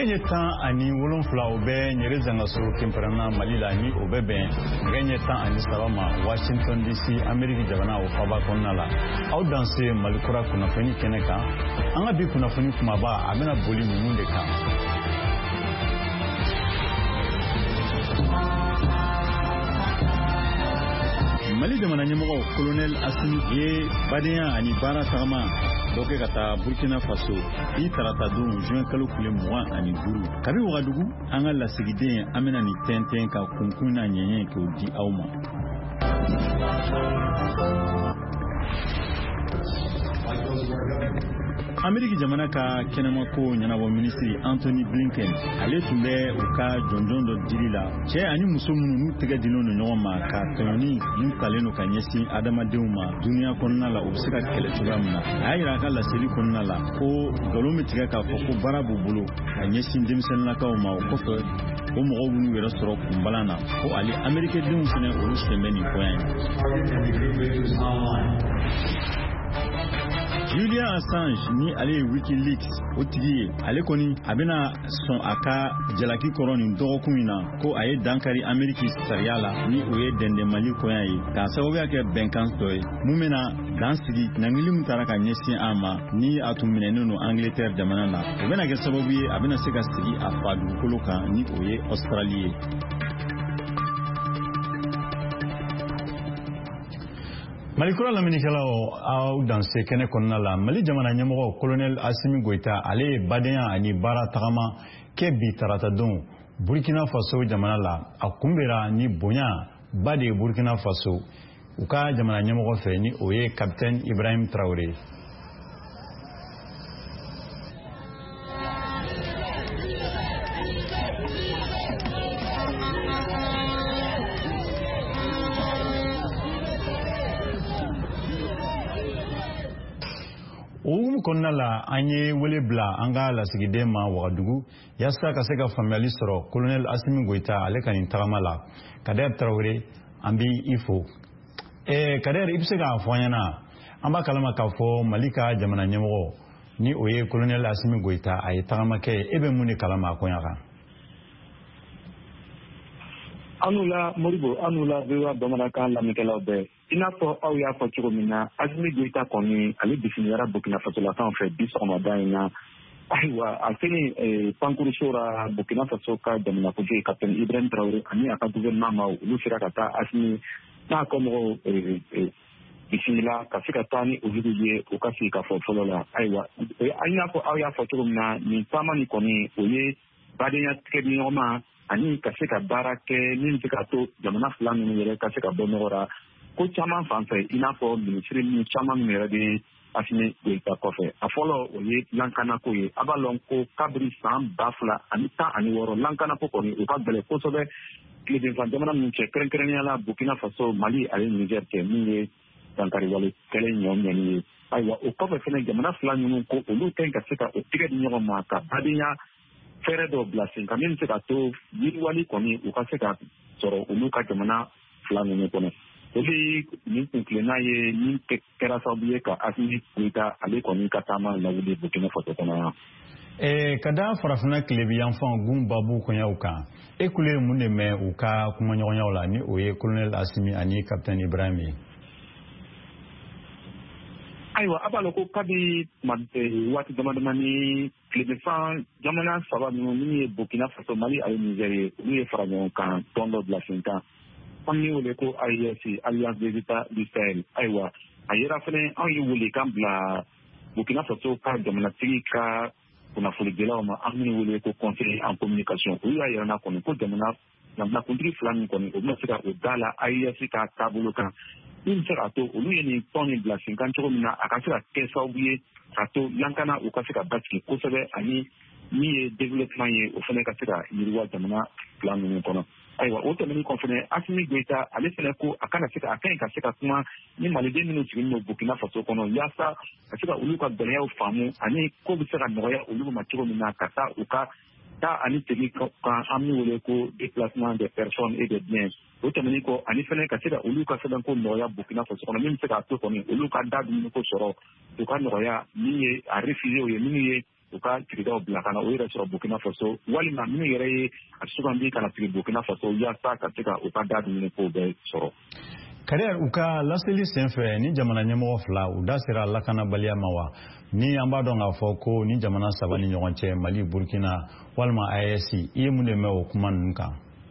Ngenye tan ani wolonfula o bɛ nyere zangaso kemperana Mali la ni o bɛ bɛn ngenye tan ani saba ma Washington DC Ameriki jamana o faba kɔnɔna la. Aw danse Mali kura kunnafoni kɛnɛ kan. An ka bi kunnafoni kumaba a bɛna boli ninnu de kan. Mali jamana ɲɛmɔgɔ Colonel Assimi ye badenya ani baara tagama dɔ kɛ ka taa Burkina Faso i tarata don juin kalo tile 25 kabi Wagadugu an ka lasigiden an bɛna nin tɛntɛn ka kunkun na ɲɛɲɛ k'o di aw ma. Ameriki jamana ka kɛnɛmako ɲɛnabɔ minisiri Anthony Blinken ale tun bɛ u ka jɔnjɔn dɔ diri la cɛ ani muso minnu n'u tɛgɛ dinnen don ɲɔgɔn ma ka tɔɲɔni n'u talen don ka ɲɛsin adamadenw ma duniya kɔnɔna la u bɛ se ka kɛlɛ cogoya min na a y'a jira a ka laseli kɔnɔna la ko nkalon bɛ tigɛ k'a fɔ ko baara b'u bolo ka ɲɛsin denmisɛnninlakaw ma o kɔfɛ o mɔgɔw minnu yɛrɛ sɔrɔ kunbalan na ko ale Amerikɛndenw fana olu sen bɛ nin ko yan Julian Assange ni ale ye Wikileaks o tigi ye ale kɔni a bɛna sɔn a ka jalaki kɔrɔ nin dɔgɔkun in na ko a ye dankari Ameriki sariya la ni o ye dɛndɛnmali koyan ye k'a sababuya kɛ bɛnkan dɔ ye mun bɛna dan sigi nangili min taara ka ɲɛsin an ma ni a tun minɛnen don Angleterre jamana na o bɛna kɛ sababu ye a bɛna se ka sigi a fa dugukolo kan ni o ye Australie ye. Malikura laminikɛlaw aw danse kɛnɛ kɔnɔna la Mali jamana ɲɛmɔgɔ Colonel Assimi Goïta ale ye badenya ani baara tagama kɛ bi tarata don Burkina Faso jamana la a kunbɛra ni bonya ba de ye Burkina Faso u ka jamana ɲɛmɔgɔ fɛ ni o ye Capitaine Ibrahim Traoré. O kɔnɔna la an ye wele bila an ka lasigiden ma Wagadugu yasa ka se ka faamuyali sɔrɔ Colonel Assimi Goïta ale ka nin tagama la Kader Traoré an b'i fo. Kader i bɛ se k'a fɔ an ɲɛna an b'a kalama k'a fɔ Mali ka jamana ɲɛmɔgɔ ni o ye Colonel Assimi Goïta a ye tagama kɛ e bɛ mun de kalama a koɲa kan. Anula Moribo anula bewa bamanankan lamɛnkɛlaw bɛɛ i n'a fɔ aw y'a fɔ cogo min na Assimi Goïta kɔni ale bisimilara Burkina Fasolakaw fɛ bi sɔgɔmada in na ayiwa a selen pankuruso la Burkina Faso ka jamanakuntigi Capitaine Ibrahim Traoré ani a ka gouvernement ma olu sera ka taa Assimi n'a ka mɔgɔw bisimila ka se ka taa ni olu ye u ka sigi ka fɔ fɔlɔ la ayiwa i n'a fɔ aw y'a fɔ cogo min na nin taama nin kɔni o ye badenya tigɛ di ɲɔgɔn ma ani ka se ka baara kɛ min bɛ se ka to jamana fila ninnu yɛrɛ ka se ka bɔ ɲɔgɔn ra ko caman fan fɛ i n'a fɔ minisiri ninnu caman min yɛrɛ bɛ Assimi Goïta kɔfɛ a fɔlɔ o ye lankanako ye a b'a lɔn ko kabiri san 2016 lankanako kɔni o ka gɛlɛn kosɛbɛ tiledenfan jamana ninnu cɛ kɛrɛnkɛrɛnnenya la Burkina Faso Mali ani Niger cɛ min ye dankariwale kɛlɛ ɲɔgɔn ye ayiwa o kɔfɛ fɛnɛ jamana fila ninnu ko olu kan ka se ka o tigɛ di ɲɔgɔn ma ka badenya fɛɛrɛ dɔ bila sen kan min bɛ se ka to yiriwali kɔni u ka se ka sɔrɔ olu ka jamana fila ninnu kɔnɔ olu nin kuntilenna ye min kɛra sababu ye ka Assimi Goïta ale kɔni ka taama lawuli Burkina Faso kɔnɔ yan. Ka da farafinna tilebiyanfan gun babu kɔɲaw kan e kule ye mun de mɛn u ka kumaɲɔgɔnyaw la ni o ye Colonel Assimi ani Capitaine Ibrahim ye. Ayiwa a b'a lɔn ko kabi waati damadama ni tiledenfan jamana saba ninnu min ye Burkina Faso Mali ani Niger ye olu ye fara ɲɔgɔn kan tɔn dɔ bila sen kan an ye wele ko AES Alliance des États du Sahel ayiwa a yera fɛnɛ anw ye wele kan bila Burkina Faso ka jamanatigi ka kunnafonidilaw ma an minnu wele ko conseiller en communication olu y'a yira n na kɔni ko jamanakuntigi fila min kɔni o bɛna se ka o da la AES ka taabolo kan min bɛ se k'a to olu ye nin tɔn nin bila sen kan cogo min na a ka se ka kɛ sababu ye k'a to lankana u ka se ka basigi kosɛbɛ ani min ye développement ye o fana ka se ka yiriwa jamana fila ninnu kɔnɔ ayiwa o tɛmɛnen kɔ fɛnɛ Assimi Goïta ale fɛnɛ ko a ka ɲi ka se ka kuma ni maliden minnu sigilen don Burkina Faso kɔnɔ yaasa ka se ka olu ka gɛlɛyaw faamu ani ko bɛ se ka nɔgɔya olu ma cogo min na ka taa u ka taa ani segin kan an bɛ wele ko déplacement des personnes et des biens o tɛmɛnen kɔ ani fɛnɛ ka se ka olu ka sɛbɛnko nɔgɔya Burkina Faso kɔnɔ min bɛ se k'a to kɔni olu ka da dumuni ko sɔrɔ u ka nɔgɔya min ye a refusé o ye minnu ye u ka tigidaw bila ka na o yɛrɛ sɔrɔ Burkina Faso walima minnu yɛrɛ ye a sugandi kana sigi Burkina Faso yaasa ka se ka u ka da dumuni ko bɛɛ sɔrɔ. Kader u ka laseli senfɛ ni jamana ɲɛmɔgɔ fila u da sera lakanabaliya ma wa ni an b'a dɔn k'a fɔ ko ni jamana saba ni ɲɔgɔn cɛ Mali Burkina walima AES i ye mun de mɛn o kuma ninnu kan?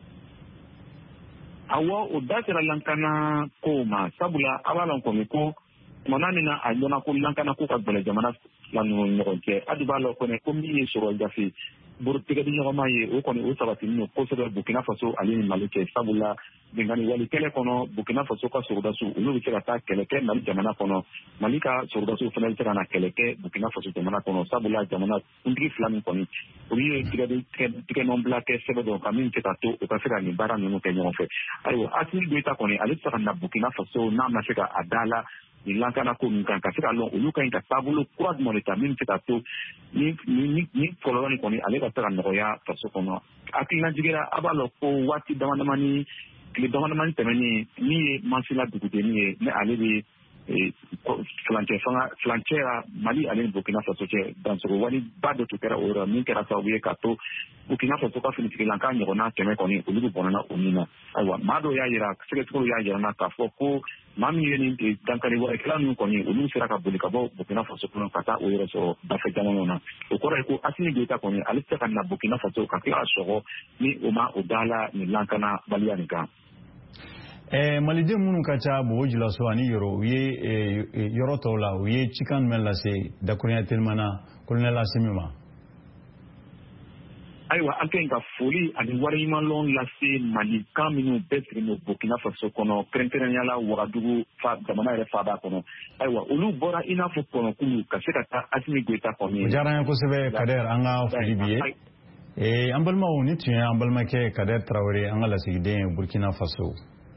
Awɔ o da sera lankana ko ma sabula a b'a lɔn kɔni ko tumana min na a ɲɔna ko lankana ko ka gɛlɛn jamana fila ninnu ɲɔgɔn cɛ hali b'a lɔn kɔni ko min ye sɔrɔ gafe tigɛdi ɲɔgɔnma ye o kɔni o sabatini don kosɛbɛ Burkina Faso ale ni Mali cɛ sabula bɛnkanni wale kɛlɛ kɔnɔ Burkina Faso ka sɔrɔdasiw olu bɛ se ka taa kɛlɛ kɛ Mali jamana kɔnɔ Mali ka sɔrɔdasiw fana bɛ se ka na kɛlɛ kɛ Burkina Faso jamana kɔnɔ sabula jamana kuntigi fila min kɔni olu ye tigɛnɔnbila kɛ sɛbɛn dɔ ka min se ka to u ka se ka nin baara ninnu kɛ ɲɔgɔn fɛ ayiwa Assimi Goïta kɔni ale bɛ se ka na Burkina Faso n'a ma se ka a da la nin lankana ko min kan ka se ka lɔn olu ka ɲi ka taabolo kura jumɛn de ta min bɛ se ka to ni kɔlɔlɔ nin kɔni ale ka se ka nɔgɔya faso kɔnɔ hakilina jigira a b'a lɔn ko waati damadamani tile damadamani tɛmɛnen min ye Mansilla dugudennin ye ni ale bɛ fulancɛ la Mali ale ni Burkina Faso cɛ dansogo waliba dɔ tun kɛra o yɔrɔ min kɛra sababu ye ka to Burkina Faso ka finitigilanka ɲɔgɔnna kɛmɛ kɔni olu bɛ bɔnna o min na ayiwa maa dɔw y'a yira sɛgɛsɛgɛliw y'a yira n na k'a fɔ ko maa min ye nin dankari wɛrɛkɛla ninnu kɔni olu sera ka boli ka bɔ Burkina Faso kɔnɔ ka taa o yɔrɔ sɔrɔ dafɛ jamanaw na o kɔrɔ ye ko Assimi Goïta kɔni ale tɛ se ka na Burkina Faso ka tila ka sɔgɔ ni o ma o da la nin lankana baliya nin kan. Maliden minnu ka ca Bobo Dioulasso ani Yoro u ye yɔrɔ tɔw la u ye cikan jumɛn lase dakuruɲa telimana Colonel Assimi ma? Ayiwa an ka ɲi ka foli ani wariɲumanlɔn lase Malikan minnu bɛɛ sigilen don Burkina Faso kɔnɔ kɛrɛnkɛrɛnnenya la Wagadugu jamana yɛrɛ faaba kɔnɔ ayiwa olu bɔra i n'a fɔ kɔnɔkulu ka se ka taa Assimi Goïta kɔni. O diyara n ye kosɛbɛ Kader an ka foli b'i ye. An balimaw ni tun ye an balimakɛ Kader Tarawele an ka lasigiden Burkina Faso.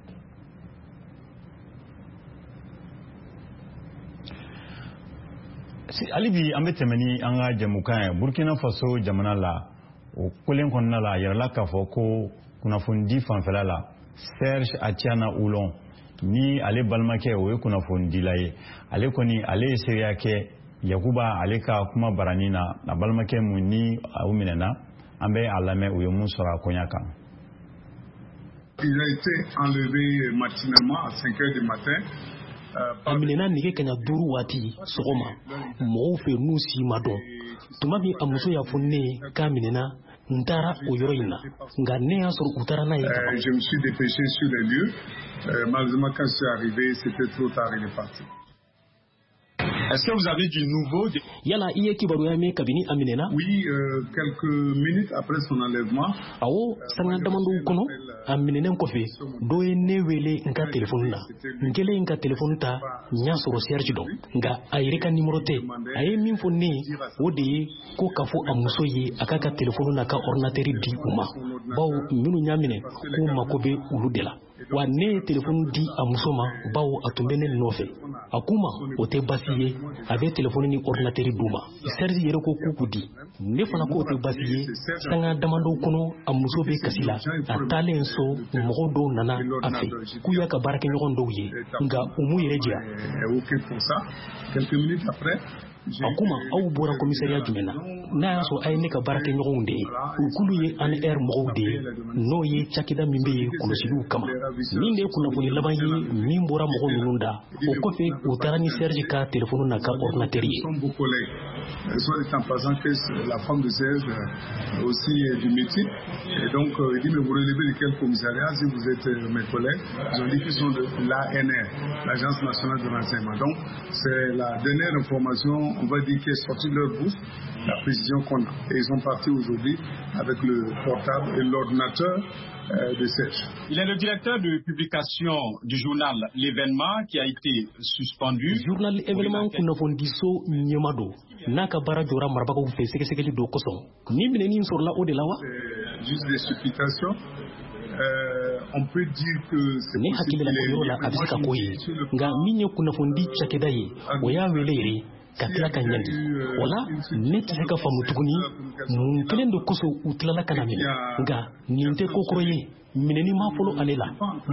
Hali bi an bɛ tɛmɛ ni an ka jamukan ye Burkina Faso jamana la o kolen kɔnɔna la a yɛrɛla k'a fɔ ko kunnafoni fanfɛla la Serge Atiana Oulon ni ale balimakɛ o ye kunnafoni dila ye ale kɔni ale ye seereya kɛ Yakuba ale ka kuma barani na a balimakɛ mun ni o minɛna an bɛ a lamɛn u ye mun sɔrɔ a koɲa kan. Il a été enlevé matinalement à 5 heures du matin. A minɛna nɛgɛ kaɲa 5 waati sɔgɔma mɔgɔw fɛ n'u si ma dɔn tuma min a muso y'a fɔ ne ye k'a minɛna n taara o yɔrɔ in na nka ne y'a sɔrɔ u taara n'a ye. Je me suis dépêché sur les lieux. Malheureusement quand je suis arrivé c'était trop tard, il est parti. Est-ce que vous avez du nouveau? Yala i ye kibaruya mɛn kabini a minɛna? Oui, quelques minutes après son enlèvement. Awɔ, sanga damadɔw kɔnɔ a minɛnen kɔfɛ dɔ ye ne wele n ka telefɔni na n kɛlen ka telefɔni ta n y'a sɔrɔ Serge dɔn nka a yɛrɛ ka nimero tɛ a ye min fɔ ne ye o de ye ko k'a fɔ a muso ye a k'a ka telefɔni na ka ordinatɛri di u ma bawo minnu y'a minɛ k'u mako bɛ olu de la wa ne ye telefɔni di a muso ma bawo a tun bɛ ne nɔfɛ a k'u ma o tɛ basi ye a bɛ telefɔni ni ordinatɛri d'u ma Serge yɛrɛ ko k'u di ne fana k'o tɛ basi ye sanga damadɔw kɔnɔ a muso bɛ kasi la a taalen so mɔgɔw dɔw nana a fɛ k'u y'a ka baarakɛɲɔgɔn dɔw ye nka u m'u yɛrɛ jira a kuma aw bɔra komisariya jumɛn na n'a y'a sɔrɔ a ye ne ka baarakɛɲɔgɔnw de ye u k'ulu ye ANR mɔgɔw de ye n'o ye cakɛda min bɛ yen kɔlɔsiliw kama min de ye kunnafoni laban ye min bɔra mɔgɔ ninnu da o kɔfɛ u taara ni Serge ka telefɔni na ka ordinatɛri ye. Soit étant passant que la femme de Serge aussi du métier et donc il dit mais vous relevez de quel commissariat si vous êtes mes collègues ils ont dit qu'ils sont de l'ANR, l'Agence nationale de renseignement, donc c'est la dernière information on va dire qui est sortie de leur bouche, la précision qu'on a et ils sont partis aujourd'hui avec le portable et l'ordinateur de Serge. Il est le directeur de publication du journal L'événement qui a été suspendu. Journal Événement kunnafonidiso ɲɛmado n'a ka baara jɔra marabagaw fɛ sɛgɛsɛgɛli dɔ kosɔn ni minɛni sɔrɔla o de la wa? Juste des supputations. On peut dire que ne hakili la ko yɔrɔ la a bɛ se ka ko ye nka min ye kunnafonidi cakɛda ye o y'a wele yɛrɛ ka tila ka ɲandi o la ne tɛ se ka faamu tuguni mun kelen de kosɔn u tilala ka na minɛ nka nin tɛ ko kɔrɔ ye minɛni ma fɔlɔ ale la.